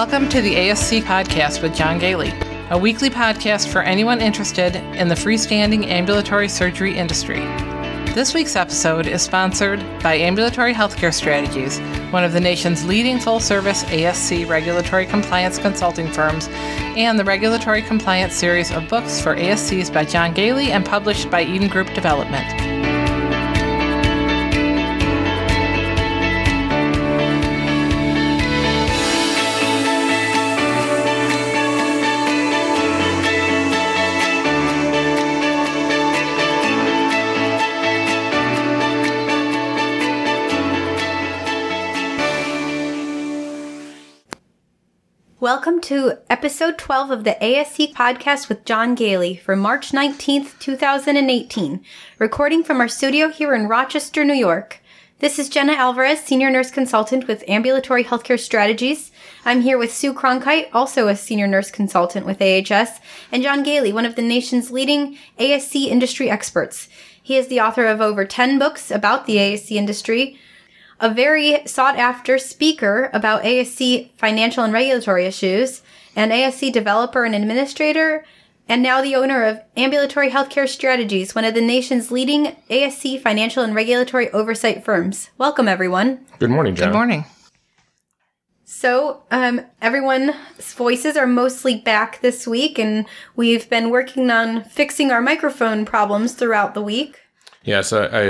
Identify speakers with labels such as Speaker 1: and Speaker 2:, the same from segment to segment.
Speaker 1: Welcome to the ASC Podcast with John Gailey, a weekly podcast for anyone interested in the freestanding ambulatory surgery industry. This week's episode is sponsored by Ambulatory Healthcare Strategies, one of the nation's leading full-service ASC regulatory compliance consulting firms, and the Regulatory Compliance series of books for ASCs by John Gailey and published by Eden Group Development.
Speaker 2: Welcome to episode 12 of the ASC Podcast with John Gailey for March 19th, 2018, recording from our studio here in Rochester, New York. This is Jenna Alvarez, Senior Nurse Consultant with Ambulatory Healthcare Strategies. I'm here with Sue Cronkite, also a Senior Nurse Consultant with AHS, and John Gailey, one of the nation's leading ASC industry experts. He is the author of over 10 books about the ASC industry, a very sought-after speaker about ASC financial and regulatory issues, an ASC developer and administrator, and now the owner of Ambulatory Healthcare Strategies, one of the nation's leading ASC financial and regulatory oversight firms. Welcome, everyone.
Speaker 3: Good morning, John.
Speaker 1: Good morning.
Speaker 2: So, everyone's voices are mostly back this week, and we've been working on fixing our microphone problems throughout the week.
Speaker 3: Yes,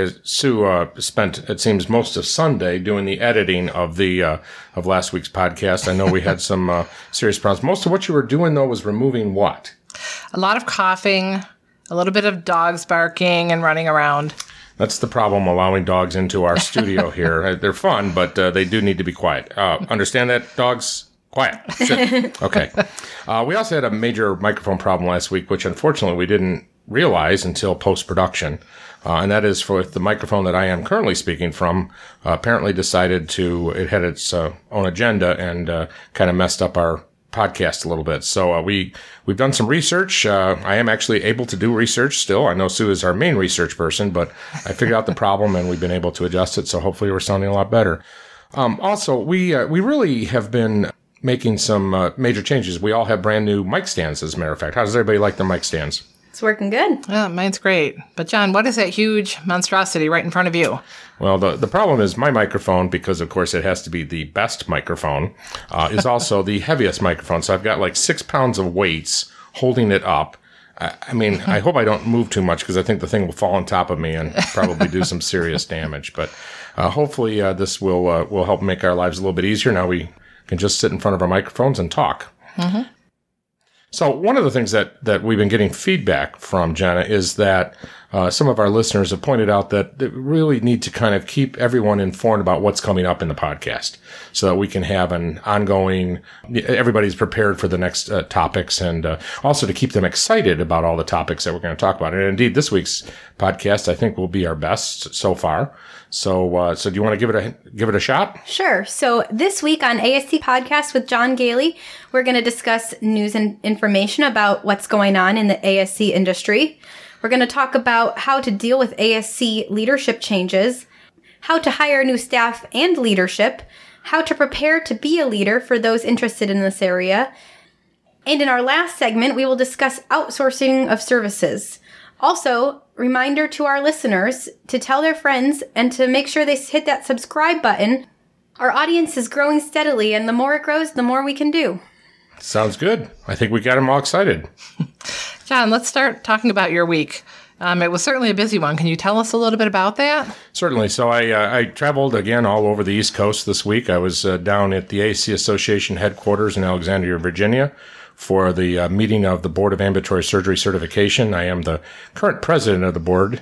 Speaker 3: Sue spent, it seems, most of Sunday doing the editing of of last week's podcast. I know we had some serious problems. Most of what you were doing, though, was removing what?
Speaker 1: A lot of coughing, a little bit of dogs barking and running around.
Speaker 3: That's the problem, allowing dogs into our studio here. They're fun, but they do need to be quiet. Understand that, dogs? Quiet. Sit. Okay. We also had a major microphone problem last week, which unfortunately we didn't realize until post-production. And that is for the microphone that I am currently speaking from, apparently decided it had its own agenda and kind of messed up our podcast a little bit. So we've done some research. I am actually able to do research still. I know Sue is our main research person, but I figured out the problem and we've been able to adjust it. So hopefully we're sounding a lot better. Also, we really have been making some major changes. We all have brand new mic stands, as a matter of fact. How does everybody like their mic stands?
Speaker 2: It's working good.
Speaker 1: Yeah, mine's great. But John, what is that huge monstrosity right in front of you?
Speaker 3: Well, the problem is my microphone, because of course it has to be the best microphone, is also the heaviest microphone. So I've got like 6 pounds of weights holding it up. I mean, I hope I don't move too much because I think the thing will fall on top of me and probably do some serious damage. But hopefully this will help make our lives a little bit easier. Now we can just sit in front of our microphones and talk. Mm-hmm. So one of the things that we've been getting feedback from, Jenna, is that some of our listeners have pointed out that they really need to kind of keep everyone informed about what's coming up in the podcast so that we can have an ongoing, everybody's prepared for the next topics, and also to keep them excited about all the topics that we're going to talk about. And indeed, this week's podcast, I think, will be our best so far. So do you want to give it a shot?
Speaker 2: Sure. So this week on ASC Podcast with John Gailey, we're going to discuss news and information about what's going on in the ASC industry. We're going to talk about how to deal with ASC leadership changes, how to hire new staff and leadership, how to prepare to be a leader for those interested in this area. And in our last segment, we will discuss outsourcing of services. Also, reminder to our listeners to tell their friends and to make sure they hit that subscribe button. Our audience is growing steadily, and the more it grows, the more we can do.
Speaker 3: Sounds good. I think we got them all excited.
Speaker 1: John, let's start talking about your week. It was certainly a busy one. Can you tell us a little bit about that?
Speaker 3: Certainly. So I traveled again all over the East Coast this week. I was down at the ASC Association headquarters in Alexandria, Virginia, for the meeting of the Board of Ambulatory Surgery Certification. I am the current president of the board.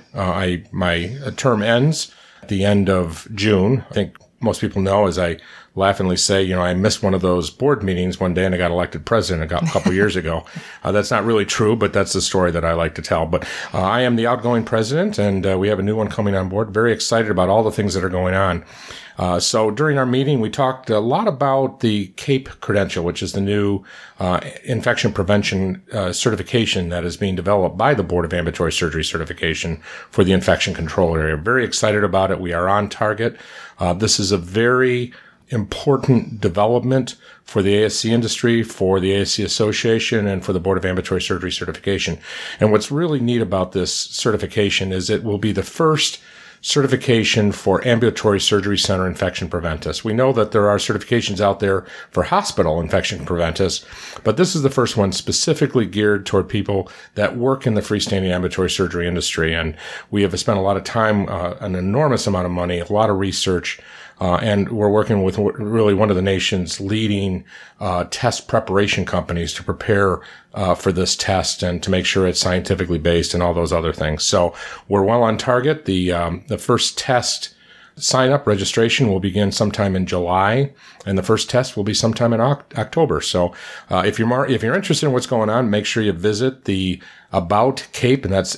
Speaker 3: My term ends at the end of June. I think most people know, as I laughingly say, I missed one of those board meetings one day and I got elected president a couple years ago. That's not really true, but that's the story that I like to tell. But I am the outgoing president, and we have a new one coming on board. Very excited about all the things that are going on. So during our meeting, we talked a lot about the CAPE credential, which is the new infection prevention certification that is being developed by the Board of Ambulatory Surgery Certification for the infection control area. Very excited about it. We are on target. This is a very important development for the ASC industry, for the ASC Association, and for the Board of Ambulatory Surgery certification. And what's really neat about this certification is it will be the first certification for ambulatory surgery center infection preventists. We know that there are certifications out there for hospital infection preventists, but this is the first one specifically geared toward people that work in the freestanding ambulatory surgery industry. And we have spent a lot of time, an enormous amount of money, a lot of research, and we're working with really one of the nation's leading test preparation companies to prepare for this test and to make sure it's scientifically based and all those other things. So we're well on target. The first test sign-up registration will begin sometime in July, and the first test will be sometime in October. So if you're interested in what's going on, make sure you visit the About CAIP, and that's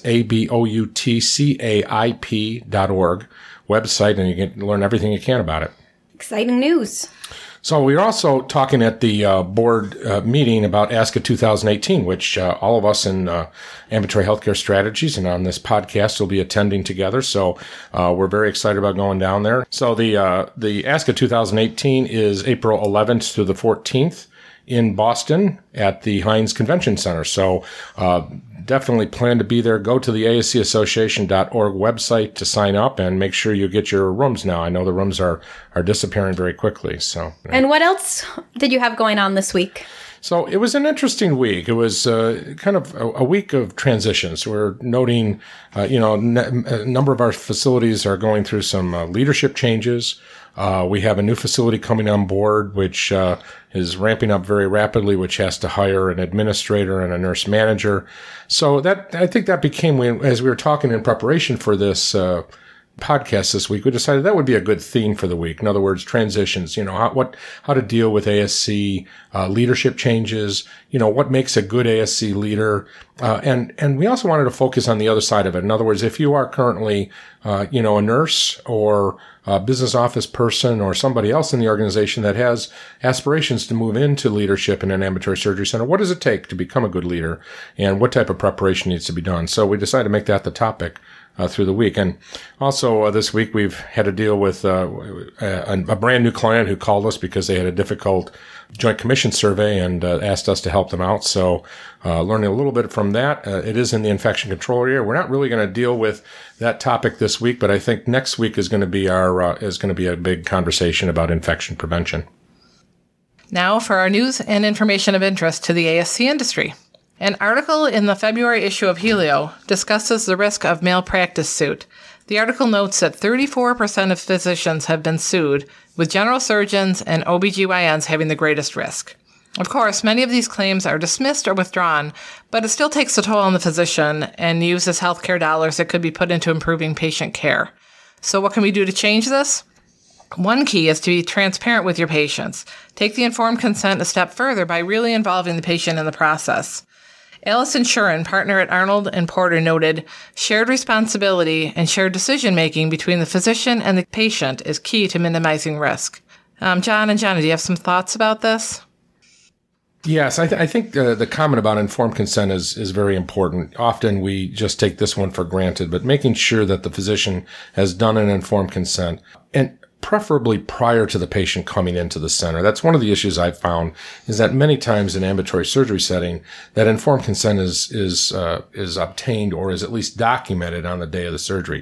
Speaker 3: ABOUTCAIP.org website, and you can learn everything you can about it.
Speaker 2: Exciting news.
Speaker 3: So we're also talking at the board meeting about ASCA 2018, which all of us in Ambulatory Healthcare Strategies and on this podcast will be attending together. So we're very excited about going down there. So the ASCA 2018 is April 11th through the 14th in Boston at the Heinz Convention Center. So definitely plan to be there. Go to the ASCassociation.org website to sign up and make sure you get your rooms now. I know the rooms are disappearing very quickly. So.
Speaker 2: And what else did you have going on this week?
Speaker 3: So it was an interesting week. It was kind of a week of transitions. We're noting, a number of our facilities are going through some leadership changes. We have a new facility coming on board, which is ramping up very rapidly, which has to hire an administrator and a nurse manager. So I think that became, as we were talking in preparation for this podcast this week, we decided that would be a good theme for the week. In other words, transitions, how to deal with ASC, leadership changes, what makes a good ASC leader. And we also wanted to focus on the other side of it. In other words, if you are currently, a nurse or a business office person or somebody else in the organization that has aspirations to move into leadership in an ambulatory surgery center, what does it take to become a good leader and what type of preparation needs to be done? So we decided to make that the topic through the week. And also this week we've had to deal with a brand new client who called us because they had a difficult Joint Commission survey and asked us to help them out. So learning a little bit from that. It is in the infection control area. We're not really going to deal with that topic this week, but I think next week is going to be a big conversation about infection prevention.
Speaker 1: Now for our news and information of interest to the ASC industry. An article in the February issue of Helio discusses the risk of malpractice suit. The article notes that 34% of physicians have been sued, with general surgeons and OBGYNs having the greatest risk. Of course, many of these claims are dismissed or withdrawn, but it still takes a toll on the physician and uses healthcare dollars that could be put into improving patient care. So what can we do to change this? One key is to be transparent with your patients. Take the informed consent a step further by really involving the patient in the process. Allison Shuren, partner at Arnold & Porter, noted, shared responsibility and shared decision-making between the physician and the patient is key to minimizing risk. John and Johnny, do you have some thoughts about this?
Speaker 3: Yes, I think the comment about informed consent is very important. Often we just take this one for granted, but making sure that the physician has done an informed consent, and preferably prior to the patient coming into the center. That's one of the issues I've found, is that many times in ambulatory surgery setting, that informed consent is obtained or is at least documented on the day of the surgery.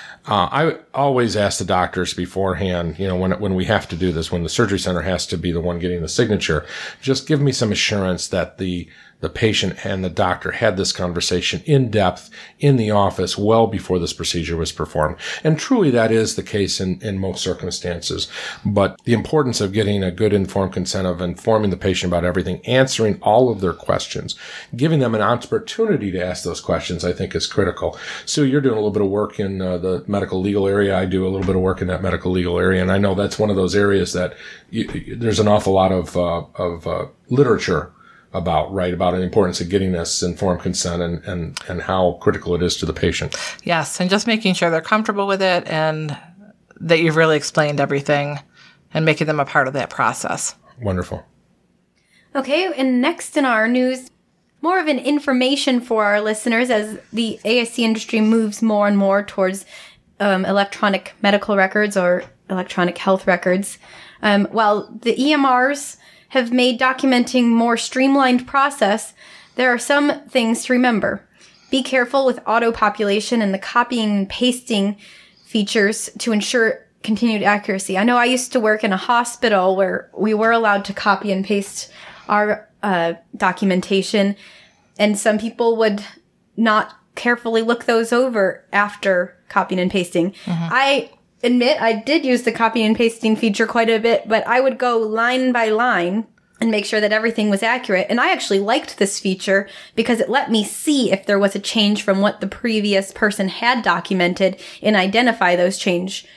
Speaker 3: I always ask the doctors beforehand, when we have to do this, when the surgery center has to be the one getting the signature, just give me some assurance that the patient and the doctor had this conversation in depth in the office well before this procedure was performed. And truly that is the case in most circumstances. But the importance of getting a good informed consent, of informing the patient about everything, answering all of their questions, giving them an opportunity to ask those questions, I think is critical. Sue, you're doing a little bit of work in the medical legal area. I do a little bit of work in that medical legal area. And I know that's one of those areas that there's an awful lot of literature about the importance of getting this informed consent and how critical it is to the patient. Yes, and just making sure they're comfortable with it and that you've really explained everything and making them a part of that process. Wonderful.
Speaker 2: Okay, and next in our news, more of an information for our listeners as the ASC industry moves more and more towards electronic medical records or electronic health records. While the EMRs have made documenting more streamlined process, there are some things to remember. Be careful with auto-population and the copying and pasting features to ensure continued accuracy. I know I used to work in a hospital where we were allowed to copy and paste our documentation, and some people would not carefully look those over after copying and pasting. I admit I did use the copying and pasting feature quite a bit, but I would go line by line and make sure that everything was accurate. And I actually liked this feature because it let me see if there was a change from what the previous person had documented and identify those changes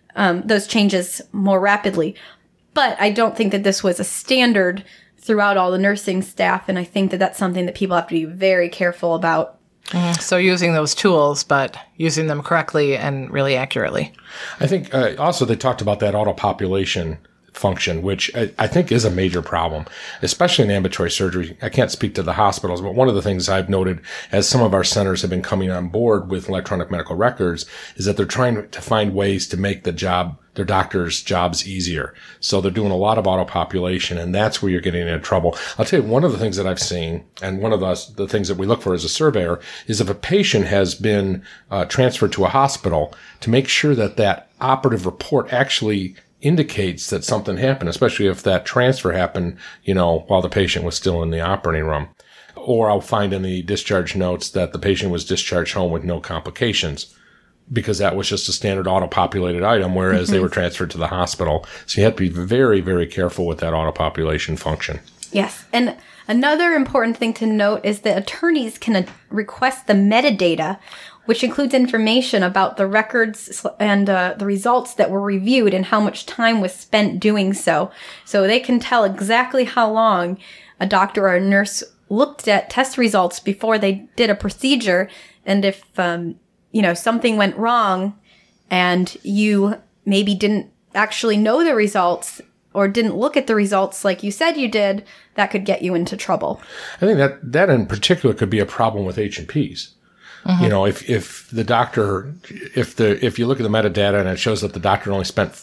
Speaker 2: more rapidly. But I don't think that this was a standard throughout all the nursing staff, and I think that that's something that people have to be very careful about.
Speaker 1: So using those tools, but using them correctly and really accurately.
Speaker 3: I think also they talked about that auto-population function, which I think is a major problem, especially in ambulatory surgery. I can't speak to the hospitals, but one of the things I've noted as some of our centers have been coming on board with electronic medical records is that they're trying to find ways to make their doctors' jobs easier. So they're doing a lot of auto-population, and that's where you're getting into trouble. I'll tell you, one of the things that I've seen, and one of the things that we look for as a surveyor, is if a patient has been transferred to a hospital, to make sure that that operative report actually indicates that something happened, especially if that transfer happened, while the patient was still in the operating room. Or I'll find in the discharge notes that the patient was discharged home with no complications, because that was just a standard auto-populated item, whereas they were transferred to the hospital. So you have to be very, very careful with that auto-population function.
Speaker 2: Yes. And another important thing to note is that attorneys can request the metadata, which includes information about the records and the results that were reviewed and how much time was spent doing so. So they can tell exactly how long a doctor or a nurse looked at test results before they did a procedure. And if, something went wrong and you maybe didn't actually know the results or didn't look at the results like you said you did, that could get you into trouble.
Speaker 3: I think that in particular could be a problem with H&Ps. If the doctor, if you look at the metadata and it shows that the doctor only spent,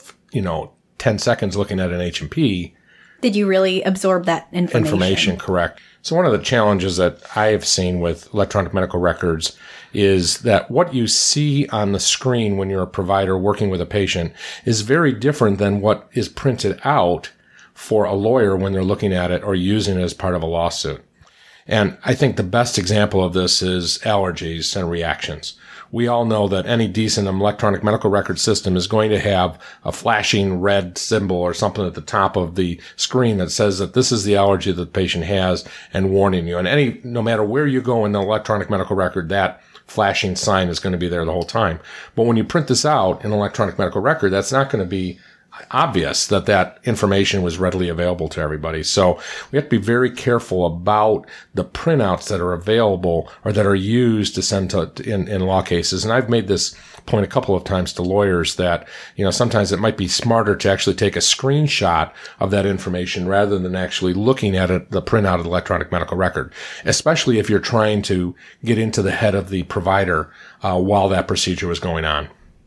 Speaker 3: 10 seconds looking at an H&P.
Speaker 2: Did you really absorb that information?
Speaker 3: Correct. So one of the challenges that I have seen with electronic medical records is that what you see on the screen when you're a provider working with a patient is very different than what is printed out for a lawyer when they're looking at it or using it as part of a lawsuit. And I think the best example of this is allergies and reactions. We all know that any decent electronic medical record system is going to have a flashing red symbol or something at the top of the screen that says that this is the allergy that the patient has and warning you. And no matter where you go in the electronic medical record, that flashing sign is going to be there the whole time. But when you print this out in an electronic medical record, that's not going to be obvious that information was readily available to everybody. So we have to be very careful about the printouts that are available or that are used to send in law cases. And I've made this point a couple of times to lawyers that, sometimes it might be smarter to actually take a screenshot of that information rather than actually looking at it, the printout of the electronic medical record, especially if you're trying to get into the head of the provider while that procedure was going on.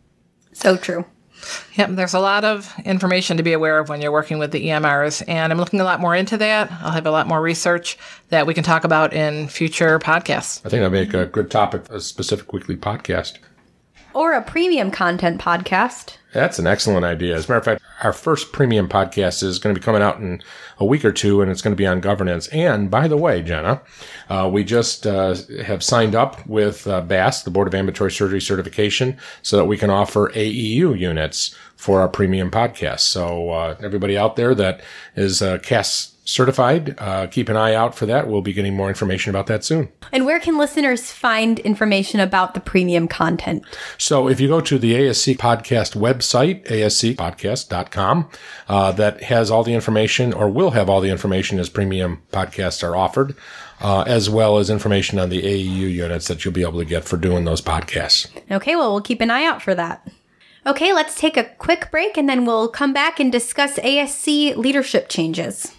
Speaker 2: So true.
Speaker 1: Yep, there's a lot of information to be aware of when you're working with the EMRs, and I'm looking a lot more into that. I'll have a lot more research that we can talk about in future podcasts.
Speaker 3: I think that'd make a good topic, a specific weekly podcast.
Speaker 2: Or a premium content podcast.
Speaker 3: That's an excellent idea. As a matter of fact, our first premium podcast is going to be coming out in a week or two, and it's going to be on governance. And by the way, Jenna, we just have signed up with BASS, the Board of Ambulatory Surgery Certification, so that we can offer AEU units for our premium podcast. So everybody out there that is CAS certified, keep an eye out for that. We'll be getting more information about that soon.
Speaker 2: And where can listeners find information about the premium content?
Speaker 3: So if you go to the ASC podcast website, ascpodcast.com, that has all the information, or will have all the information as premium podcasts are offered, as well as information on the AEU units that you'll be able to get for doing those podcasts.
Speaker 2: Okay, well, we'll keep an eye out for that. Okay, let's take a quick break, and then we'll come back and discuss ASC leadership changes.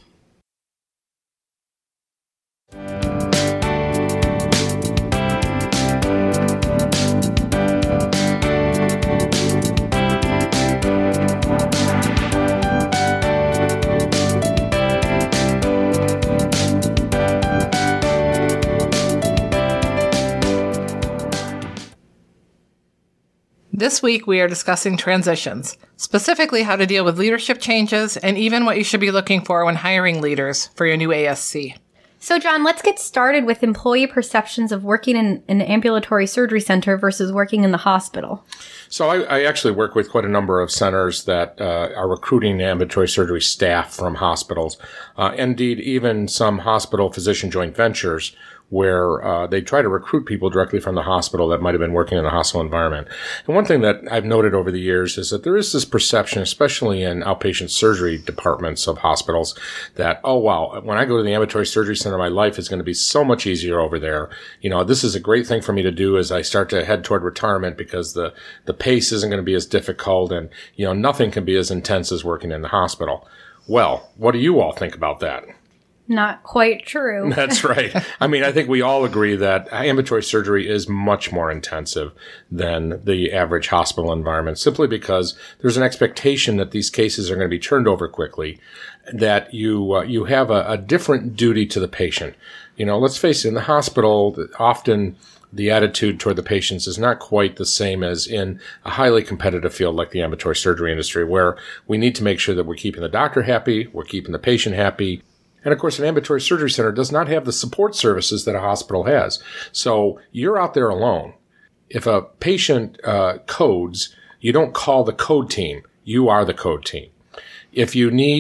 Speaker 1: This week, we are discussing transitions, specifically how to deal with leadership changes and even what you should be looking for when hiring leaders for your new ASC.
Speaker 2: So, John, let's get started with employee perceptions of working in an ambulatory surgery center versus working in the hospital.
Speaker 3: So I actually work with quite a number of centers that are recruiting ambulatory surgery staff from hospitals. Indeed, even some hospital physician joint ventures where they try to recruit people directly from the hospital that might have been working in a hospital environment. And one thing that I've noted over the years is that there is this perception, especially in outpatient surgery departments of hospitals, that, oh, wow, when I go to the ambulatory surgery center, my life is going to be so much easier over there. You know, this is a great thing for me to do as I start to head toward retirement because the pace isn't going to be as difficult and, you know, nothing can be as intense as working in the hospital. Well, what do you all think about that?
Speaker 2: Not quite true.
Speaker 3: That's right. I mean, I think we all agree that ambulatory surgery is much more intensive than the average hospital environment, simply because there's an expectation that these cases are going to be turned over quickly, that you have a different duty to the patient. You know, let's face it, in the hospital, often the attitude toward the patients is not quite the same as in a highly competitive field like the ambulatory surgery industry, where we need to make sure that we're keeping the doctor happy, we're keeping the patient happy. And of course, an ambulatory surgery center does not have the support services that a hospital has. So you're out there alone. If a patient codes, you don't call the code team. You are the code team. If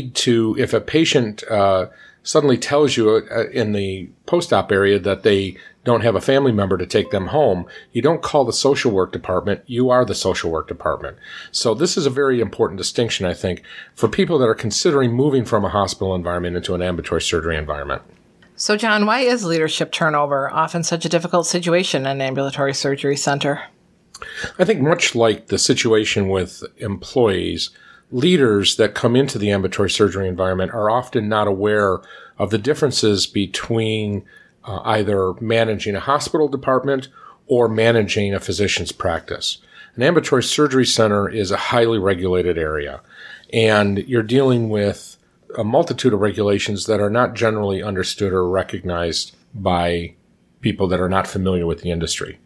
Speaker 3: a patient suddenly tells you in the post-op area that they don't have a family member to take them home, you don't call the social work department. You are the social work department. So this is a very important distinction, I think, for people that are considering moving from a hospital environment into an ambulatory surgery environment.
Speaker 1: So, John, why is leadership turnover often such a difficult situation in an ambulatory surgery center?
Speaker 3: I think much like the situation with employees, leaders that come into the ambulatory surgery environment are often not aware of the differences between either managing a hospital department or managing a physician's practice. An ambulatory surgery center is a highly regulated area, and you're dealing with a multitude of regulations that are not generally understood or recognized by people that are not familiar with the industry.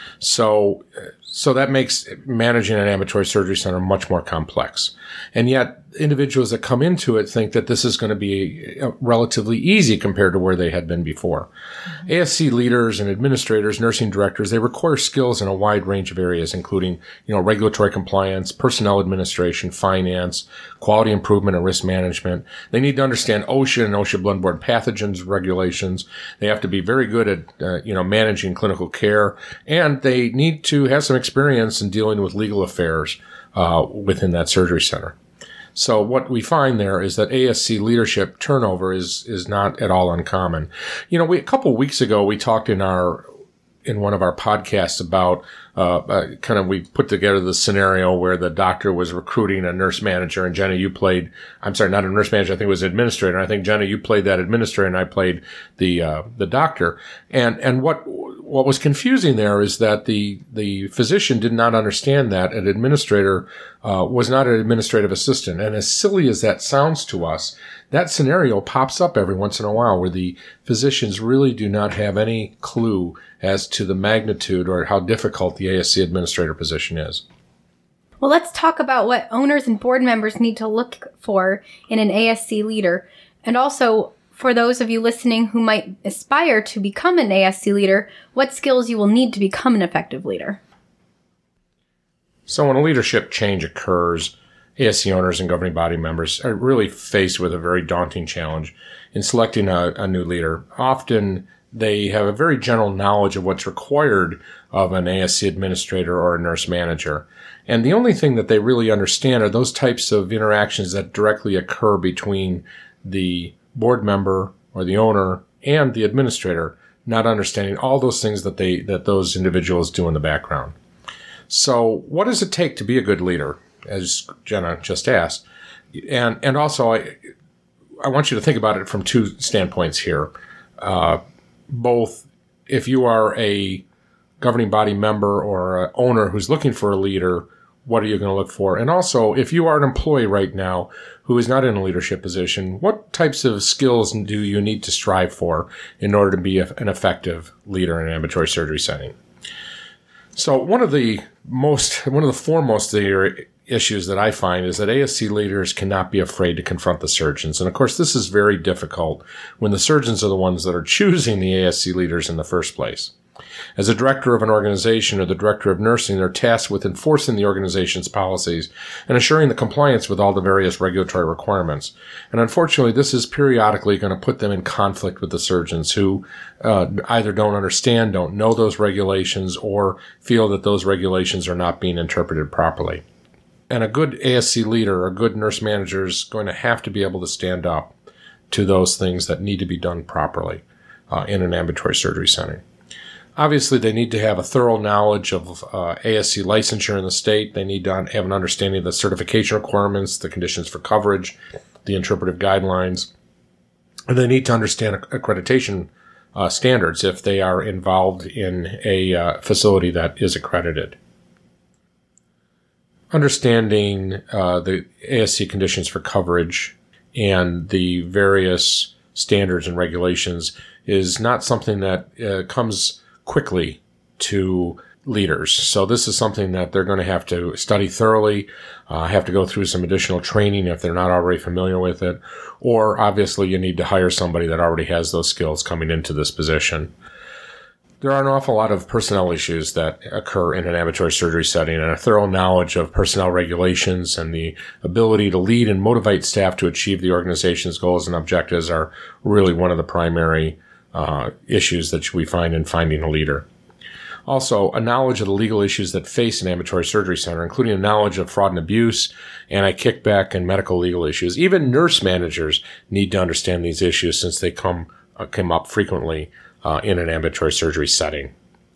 Speaker 3: So that makes managing an ambulatory surgery center much more complex. And yet, individuals that come into it think that this is going to be relatively easy compared to where they had been before. Mm-hmm. ASC leaders and administrators, nursing directors, they require skills in a wide range of areas, including, regulatory compliance, personnel administration, finance, quality improvement, and risk management. They need to understand OSHA and OSHA bloodborne pathogens regulations. They have to be very good at, managing clinical care, and they need to have some experience in dealing with legal affairs within that surgery center. So what we find there is that ASC leadership turnover is not at all uncommon. A couple of weeks ago, we talked in one of our podcasts about we put together the scenario where the doctor was recruiting a nurse manager, and Jenna, you played, I'm sorry, not a nurse manager, I think it was an administrator. I think, Jenna, you played that administrator and I played the doctor. And what was confusing there is that the physician did not understand that an administrator was not an administrative assistant. And as silly as that sounds to us, that scenario pops up every once in a while where the physicians really do not have any clue as to the magnitude or how difficult the ASC administrator position is.
Speaker 2: Well, let's talk about what owners and board members need to look for in an ASC leader. And also, for those of you listening who might aspire to become an ASC leader, what skills you will need to become an effective leader.
Speaker 3: So when a leadership change occurs, ASC owners and governing body members are really faced with a very daunting challenge in selecting a new leader. Often they have a very general knowledge of what's required of an ASC administrator or a nurse manager. And the only thing that they really understand are those types of interactions that directly occur between the board member or the owner and the administrator, not understanding all those things that those individuals do in the background. So what does it take to be a good leader, as Jenna just asked? And also, I want you to think about it from two standpoints here. Both if you are a governing body member or an owner who's looking for a leader, what are you going to look for? And also, if you are an employee right now who is not in a leadership position, what types of skills do you need to strive for in order to be an effective leader in an ambulatory surgery setting? So one of the foremost issues that I find is that ASC leaders cannot be afraid to confront the surgeons. And of course, this is very difficult when the surgeons are the ones that are choosing the ASC leaders in the first place. As a director of an organization or the director of nursing, they're tasked with enforcing the organization's policies and assuring the compliance with all the various regulatory requirements. And unfortunately, this is periodically going to put them in conflict with the surgeons who either don't understand, don't know those regulations, or feel that those regulations are not being interpreted properly. And a good ASC leader, a good nurse manager is going to have to be able to stand up to those things that need to be done properly in an ambulatory surgery center. Obviously, they need to have a thorough knowledge of ASC licensure in the state. They need to have an understanding of the certification requirements, the conditions for coverage, the interpretive guidelines. And they need to understand accreditation standards if they are involved in a facility that is accredited. Understanding the ASC conditions for coverage and the various standards and regulations is not something that comes quickly to leaders. So this is something that they're going to have to study thoroughly, have to go through some additional training if they're not already familiar with it, or obviously you need to hire somebody that already has those skills coming into this position. There are an awful lot of personnel issues that occur in an ambulatory surgery setting, and a thorough knowledge of personnel regulations and the ability to lead and motivate staff to achieve the organization's goals and objectives are really one of the primary issues that we find in finding a leader. Also, a knowledge of the legal issues that face an ambulatory surgery center, including a knowledge of fraud and abuse, anti-kickback, and medical legal issues. Even nurse managers need to understand these issues since they come up frequently in an ambulatory surgery setting.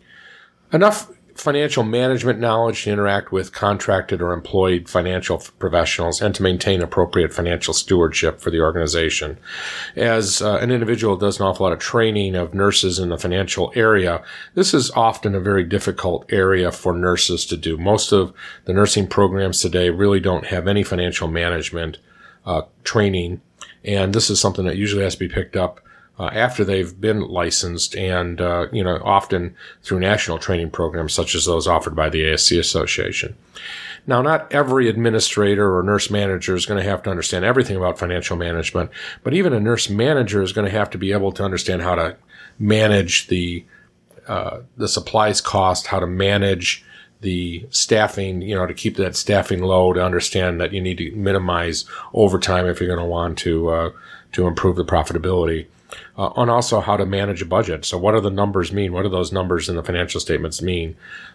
Speaker 3: Enough financial management knowledge to interact with contracted or employed financial professionals and to maintain appropriate financial stewardship for the organization. As an individual does an awful lot of training of nurses in the financial area, this is often a very difficult area for nurses to do. Most of the nursing programs today really don't have any financial management training, and this is something that usually has to be picked up after they've been licensed and, often through national training programs such as those offered by the ASC Association. Now, not every administrator or nurse manager is going to have to understand everything about financial management, but even a nurse manager is going to have to be able to understand how to manage the supplies cost, how to manage the staffing, to keep that staffing low, to understand that you need to minimize overtime if you're going to want to improve the profitability. And also how to manage a budget. So what do the numbers mean? What do those numbers in the financial statements mean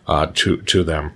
Speaker 3: to them?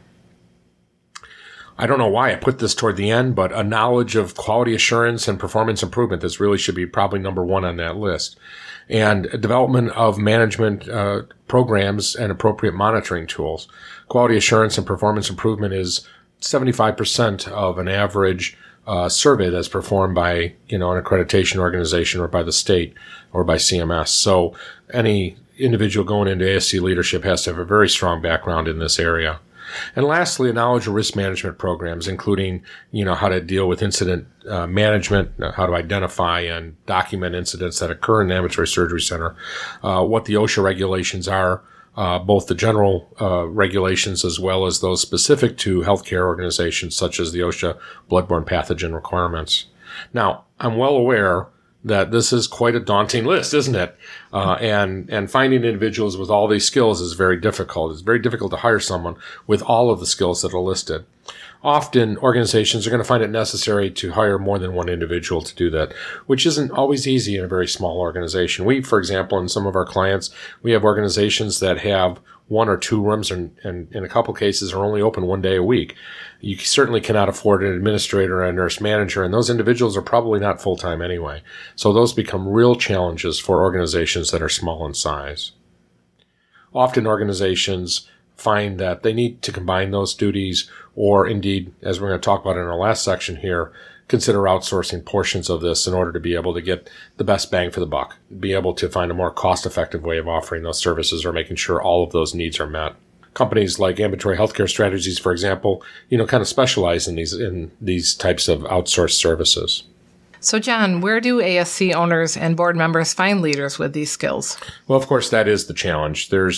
Speaker 3: I don't know why I put this toward the end, but a knowledge of quality assurance and performance improvement, this really should be probably number one on that list. And development of management programs and appropriate monitoring tools. Quality assurance and performance improvement is 75% of an average survey that's performed by, an accreditation organization or by the state or by CMS. So any individual going into ASC leadership has to have a very strong background in this area. And lastly, a knowledge of risk management programs, including, how to deal with incident management, how to identify and document incidents that occur in an ambulatory surgery center, what the OSHA regulations are, both the general regulations as well as those specific to healthcare organizations such as the OSHA bloodborne pathogen requirements. Now, I'm well aware that this is quite a daunting list, isn't it? And finding individuals with all these skills is very difficult. It's very difficult to hire someone with all of the skills that are listed. Often, organizations are going to find it necessary to hire more than one individual to do that, which isn't always easy in a very small organization. We, for example, in some of our clients, we have organizations that have 1 or 2 rooms and in a couple cases are only open 1 day a week. You certainly cannot afford an administrator or a nurse manager, and those individuals are probably not full-time anyway. So those become real challenges for organizations that are small in size. Often organizations find that they need to combine those duties, or indeed, as we're going to talk about in our last section here, consider outsourcing portions of this in order to be able to get the best bang for the buck, be able to find a more cost-effective way of offering those services or making sure all of those needs are met. Companies like Ambulatory Healthcare Strategies, for example, kind of specialize in these types of outsourced services.
Speaker 1: So, John, where do ASC owners and board members find leaders with these skills?
Speaker 3: Well, of course, that is the challenge. There's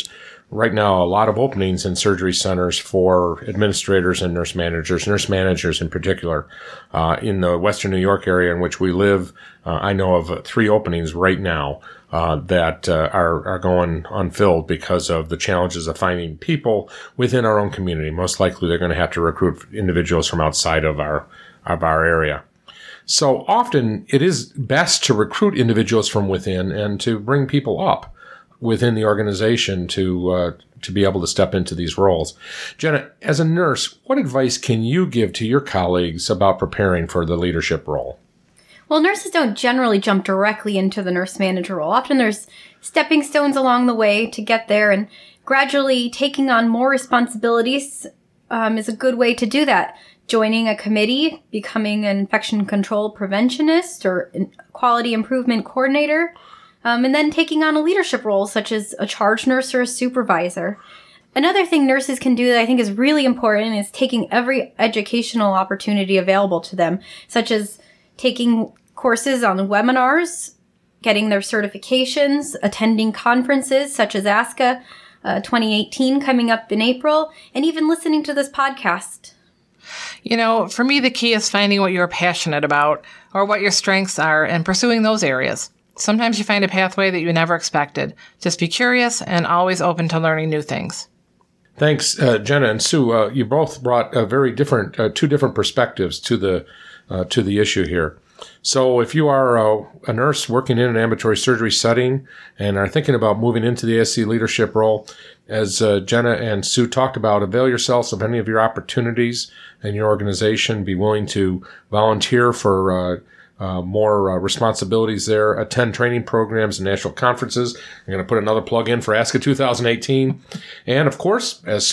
Speaker 3: right now a lot of openings in surgery centers for administrators and nurse managers in particular. In the Western New York area in which we live, I know of 3 openings right now that are going unfilled because of the challenges of finding people within our own community. Most likely they're going to have to recruit individuals from outside of our area. So often it is best to recruit individuals from within and to bring people up within the organization to be able to step into these roles. Jenna, as a nurse, what advice can you give to your colleagues about preparing for the leadership role?
Speaker 2: Well, nurses don't generally jump directly into the nurse manager role. Often there's stepping stones along the way to get there, and gradually taking on more responsibilities is a good way to do that. Joining a committee, becoming an infection control preventionist or quality improvement coordinator, and then taking on a leadership role such as a charge nurse or a supervisor. Another thing nurses can do that I think is really important is taking every educational opportunity available to them, such as taking courses on webinars, getting their certifications, attending conferences such as ASCA 2018 coming up in April, and even listening to this podcast.
Speaker 1: You know, for me, the key is finding what you're passionate about or what your strengths are and pursuing those areas. Sometimes you find a pathway that you never expected. Just be curious and always open to learning new things.
Speaker 3: Thanks, Jenna and Sue. You both brought very different, 2 different perspectives to the issue here. So if you are a nurse working in an ambulatory surgery setting and are thinking about moving into the ASC leadership role, as Jenna and Sue talked about, avail yourselves of any of your opportunities in your organization. Be willing to volunteer for more responsibilities there. Attend training programs and national conferences. I'm going to put another plug in for ASCA 2018. And of course, as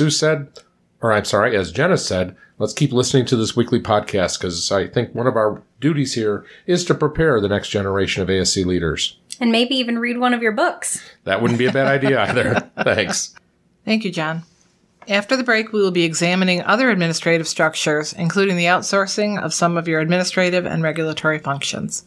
Speaker 3: Jenna said, let's keep listening to this weekly podcast because I think one of our duties here is to prepare the next generation of ASC leaders.
Speaker 2: And maybe even read one of your books.
Speaker 3: That wouldn't be a bad idea either. Thanks.
Speaker 1: Thank you, John. After the break, we will be examining other administrative structures, including the outsourcing of some of your administrative and regulatory functions.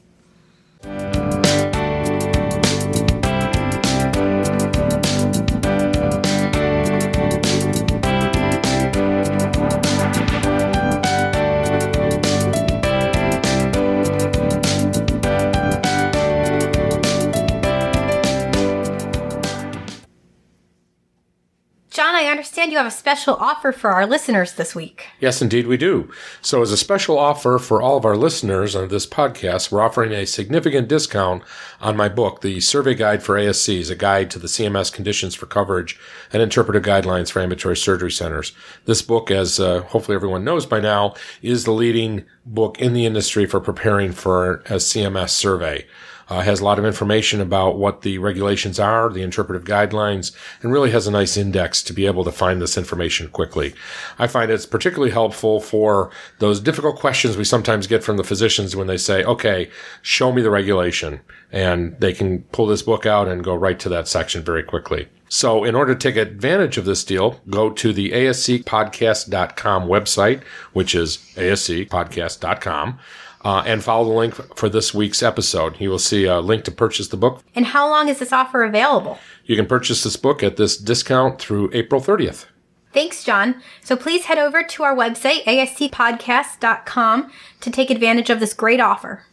Speaker 2: John, I understand you have a special offer for our listeners this week.
Speaker 3: Yes, indeed we do. So as a special offer for all of our listeners on this podcast, we're offering a significant discount on my book, The Survey Guide for ASCs, a guide to the CMS conditions for coverage and interpretive guidelines for ambulatory surgery centers. This book, as hopefully everyone knows by now, is the leading book in the industry for preparing for a CMS survey. Has a lot of information about what the regulations are, the interpretive guidelines, and really has a nice index to be able to find this information quickly. I find it's particularly helpful for those difficult questions we sometimes get from the physicians when they say, okay, show me the regulation. And they can pull this book out and go right to that section very quickly. So in order to take advantage of this deal, go to the ascpodcast.com website, which is ascpodcast.com. And follow the link for this week's episode. You will see a link to purchase the book.
Speaker 2: And how long is this offer available?
Speaker 3: You can purchase this book at this discount through April 30th.
Speaker 2: Thanks, John. So please head over to our website, ascpodcast.com, to take advantage of this great offer.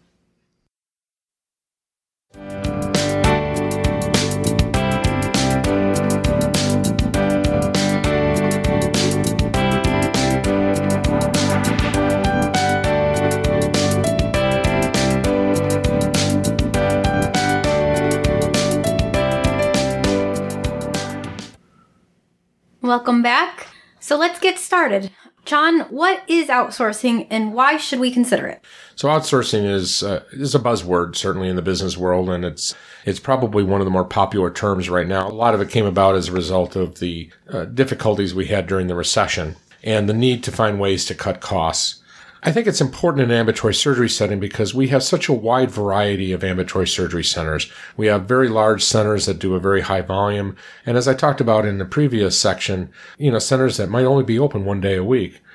Speaker 2: Welcome back. So let's get started. John, what is outsourcing and why should we consider it?
Speaker 3: So outsourcing is a buzzword, certainly in the business world, and it's probably one of the more popular terms right now. A lot of it came about as a result of the difficulties we had during the recession and the need to find ways to cut costs. I think it's important in an ambulatory surgery setting because we have such a wide variety of ambulatory surgery centers. We have very large centers that do a very high volume. And as I talked about in the previous section, centers that might only be open one day a week.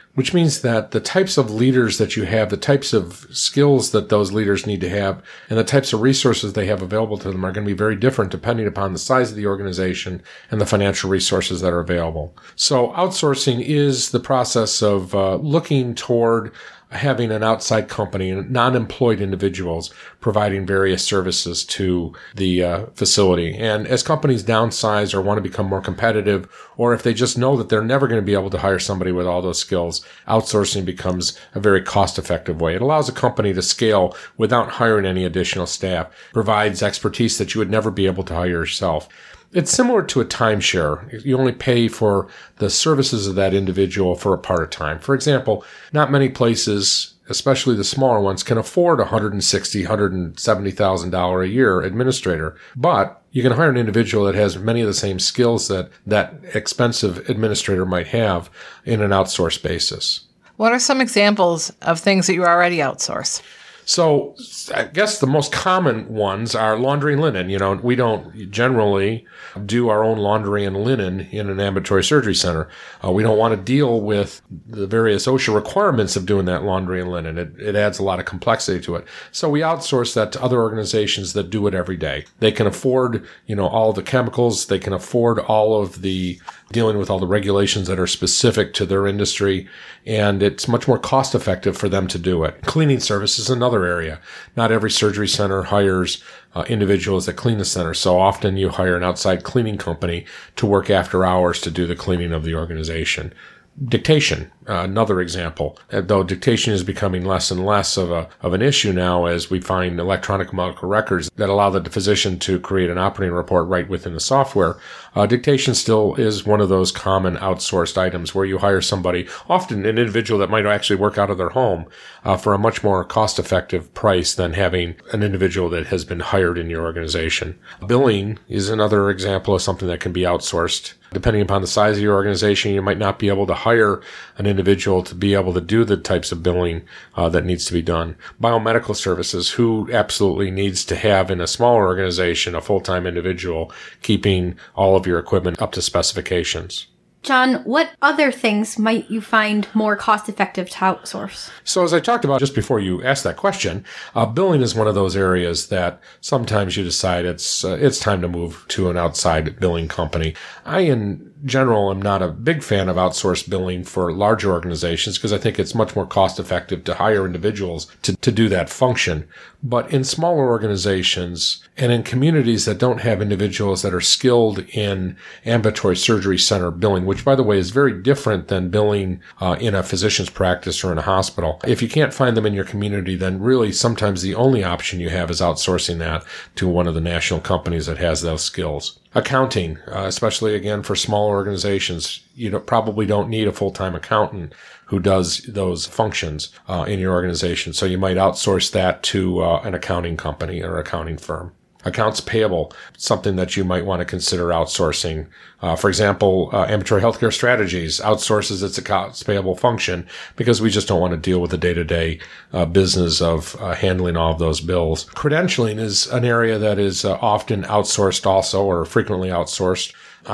Speaker 3: which means that the types of leaders that you have, the types of skills that those leaders need to have, and the types of resources they have available to them are going to be very different depending upon the size of the organization and the financial resources that are available. So outsourcing is the process of looking toward having an outside company and non-employed individuals providing various services to the facility. And as companies downsize or want to become more competitive, or if they just know that they're never going to be able to hire somebody with all those skills, outsourcing becomes a very cost-effective way. It allows a company to scale without hiring any additional staff, provides expertise that you would never be able to hire yourself. It's similar to a timeshare. You only pay for the services of that individual for a part of time. For example, not many places, especially the smaller ones, can afford $160,000, $170,000 a year administrator. But you can hire an individual that has many of the same skills that that expensive administrator might have in an outsourced basis.
Speaker 1: What are some examples of things that you already outsource?
Speaker 3: So I guess the most common ones are laundry and linen. We don't generally do our own laundry and linen in an ambulatory surgery center. We don't want to deal with the various OSHA requirements of doing that laundry and linen. It adds a lot of complexity to it. So we outsource that to other organizations that do it every day. They can afford, all of the chemicals. They can afford all of the dealing with all the regulations that are specific to their industry, and it's much more cost effective for them to do it. Cleaning service is another area. Not every surgery center hires individuals that clean the center. So often you hire an outside cleaning company to work after hours to do the cleaning of the organization. Dictation, another example. Though dictation is becoming less and less of an issue now as we find electronic medical records that allow the physician to create an operating report right within the software, dictation still is one of those common outsourced items where you hire somebody, often an individual that might actually work out of their home, for a much more cost-effective price than having an individual that has been hired in your organization. Billing is another example of something that can be outsourced. Depending upon the size of your organization, you might not be able to hire an individual to be able to do the types of billing that needs to be done. Biomedical services, who absolutely needs to have in a smaller organization a full-time individual keeping all of your equipment up to specifications.
Speaker 2: John, what other things might you find more cost-effective to outsource?
Speaker 3: So as I talked about just before you asked that question, billing is one of those areas that sometimes you decide it's time to move to an outside billing company. I, in general, am not a big fan of outsourced billing for larger organizations because I think it's much more cost-effective to hire individuals to do that function. But in smaller organizations and in communities that don't have individuals that are skilled in ambulatory surgery center billing, which, by the way, is very different than billing in a physician's practice or in a hospital. If you can't find them in your community, then really sometimes the only option you have is outsourcing that to one of the national companies that has those skills. Accounting, especially again for smaller organizations, you probably don't need a full-time accountant who does those functions in your organization. So you might outsource that to an accounting company or accounting firm. Accounts payable, something that you might want to consider outsourcing. For example, Ambulatory Healthcare Strategies outsources its accounts payable function because we just don't want to deal with the day-to-day business of handling all of those bills. Credentialing is an area that is often outsourced also, or frequently outsourced.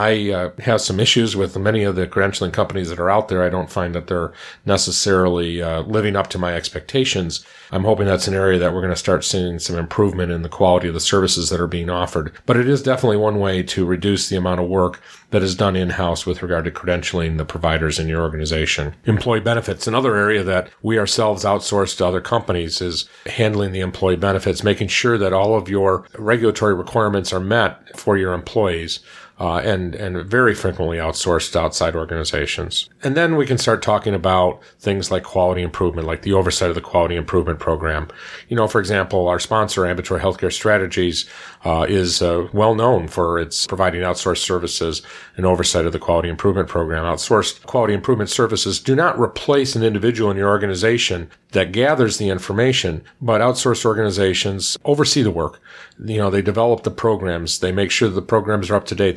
Speaker 3: I have some issues with many of the credentialing companies that are out there. I don't find that they're necessarily living up to my expectations. I'm hoping that's an area that we're going to start seeing some improvement in the quality of the services that are being offered. But it is definitely one way to reduce the amount of work that is done in-house with regard to credentialing the providers in your organization. Employee benefits, another area that we ourselves outsource to other companies, is handling the employee benefits, making sure that all of your regulatory requirements are met for your employees. And very frequently outsourced to outside organizations. And then we can start talking about things like quality improvement, like the oversight of the quality improvement program. For example, our sponsor, Ambulatory Healthcare Strategies, is well known for its providing outsourced services and oversight of the quality improvement program. Outsourced quality improvement services do not replace an individual in your organization that gathers the information, but outsourced organizations oversee the work. They develop the programs. They make sure that the programs are up to date. They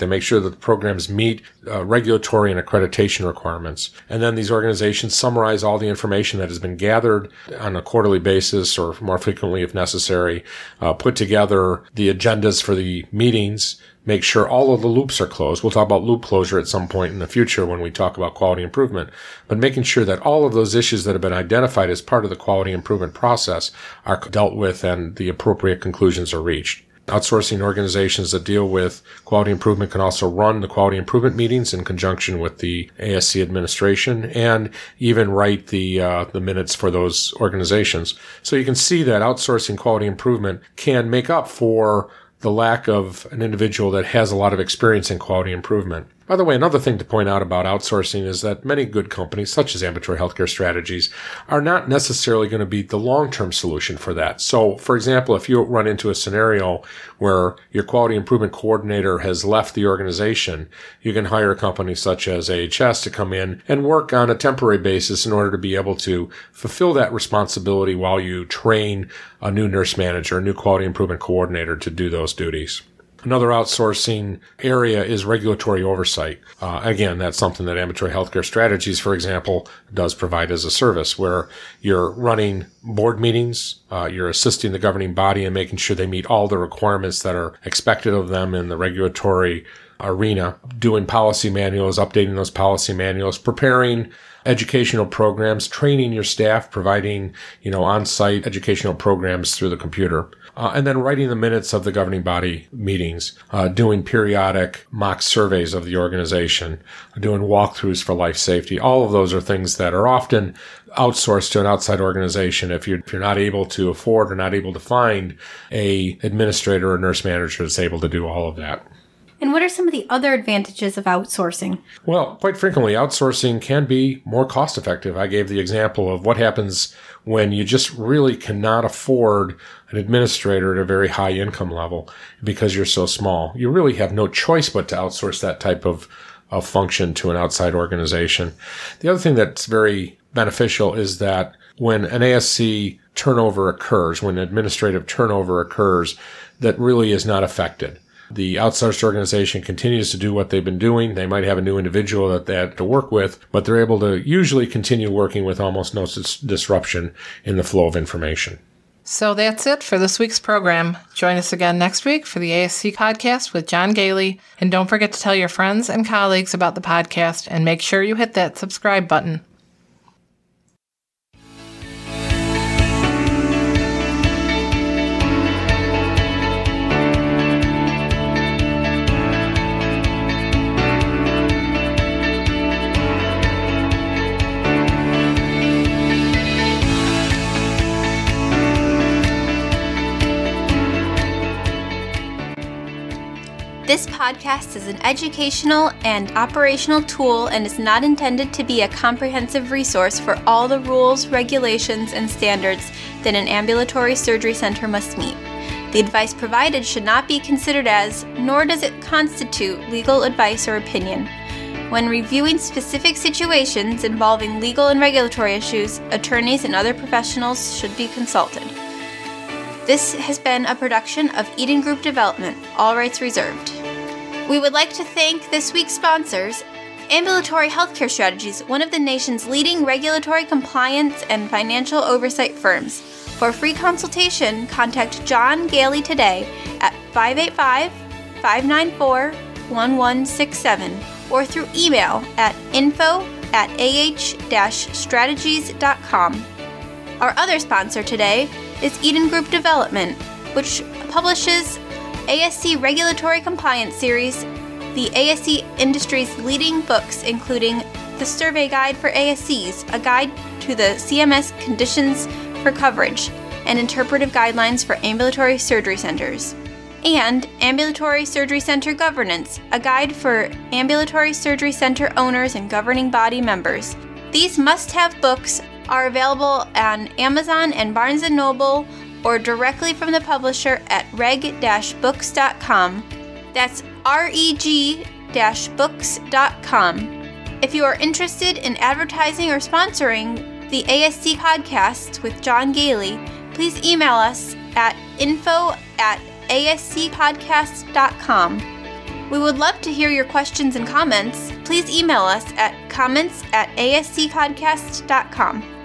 Speaker 3: make sure that the programs meet regulatory and accreditation requirements. And then these organizations summarize all the information that has been gathered on a quarterly basis or more frequently if necessary, put together the agendas for the meetings, make sure all of the loops are closed. We'll talk about loop closure at some point in the future when we talk about quality improvement, but making sure that all of those issues that have been identified as part of the quality improvement process are dealt with and the appropriate conclusions are reached. Outsourcing organizations that deal with quality improvement can also run the quality improvement meetings in conjunction with the ASC administration and even write the minutes for those organizations. So you can see that outsourcing quality improvement can make up for the lack of an individual that has a lot of experience in quality improvement. By the way, another thing to point out about outsourcing is that many good companies, such as Ambulatory Healthcare Strategies, are not necessarily going to be the long-term solution for that. So, for example, if you run into a scenario where your quality improvement coordinator has left the organization, you can hire a company such as AHS to come in and work on a temporary basis in order to be able to fulfill that responsibility while you train a new nurse manager, a new quality improvement coordinator to do those duties. Another outsourcing area is regulatory oversight. Again, that's something that Ambulatory Healthcare Strategies, for example, does provide as a service where you're running board meetings, you're assisting the governing body in making sure they meet all the requirements that are expected of them in the regulatory arena, doing policy manuals, updating those policy manuals, preparing educational programs, training your staff, providing, on-site educational programs through the computer. And then writing the minutes of the governing body meetings, doing periodic mock surveys of the organization, doing walkthroughs for life safety. All of those are things that are often outsourced to an outside organization if you're not able to afford or not able to find a administrator or nurse manager that's able to do all of that.
Speaker 2: And what are some of the other advantages of outsourcing? Well,
Speaker 3: quite frequently, outsourcing can be more cost effective. I gave the example of what happens when you just really cannot afford an administrator at a very high income level because you're so small. You really have no choice but to outsource that type of function to an outside organization. The other thing that's very beneficial is that when an ASC turnover occurs, when administrative turnover occurs, that really is not affected. The outsourced organization continues to do what they've been doing. They might have a new individual that they have to work with, but they're able to usually continue working with almost no disruption in the flow of information.
Speaker 1: So that's it for this week's program. Join us again next week for the ASC podcast with John Gailey. And don't forget to tell your friends and colleagues about the podcast and make sure you hit that subscribe button.
Speaker 2: This podcast is an educational and operational tool and is not intended to be a comprehensive resource for all the rules, regulations, and standards that an ambulatory surgery center must meet. The advice provided should not be considered as, nor does it constitute, legal advice or opinion. When reviewing specific situations involving legal and regulatory issues, attorneys and other professionals should be consulted. This has been a production of Eden Group Development, all rights reserved. We would like to thank this week's sponsors, Ambulatory Healthcare Strategies, one of the nation's leading regulatory compliance and financial oversight firms. For a free consultation, contact John Gailey today at 585-594-1167 or through email at info@ah-strategies.com. Our other sponsor today is Eden Group Development, which publishes ASC Regulatory Compliance Series, the ASC industry's leading books, including the Survey Guide for ASCs, a guide to the CMS conditions for coverage, and interpretive guidelines for ambulatory surgery centers, and Ambulatory Surgery Center Governance, a guide for ambulatory surgery center owners and governing body members. These must-have books are available on Amazon and Barnes & Noble or directly from the publisher at reg-books.com. That's reg-books.com. If you are interested in advertising or sponsoring the ASC podcast with John Gailey, please email us at info@ascpodcast.com. We would love to hear your questions and comments. Please email us at comments@ascpodcast.com.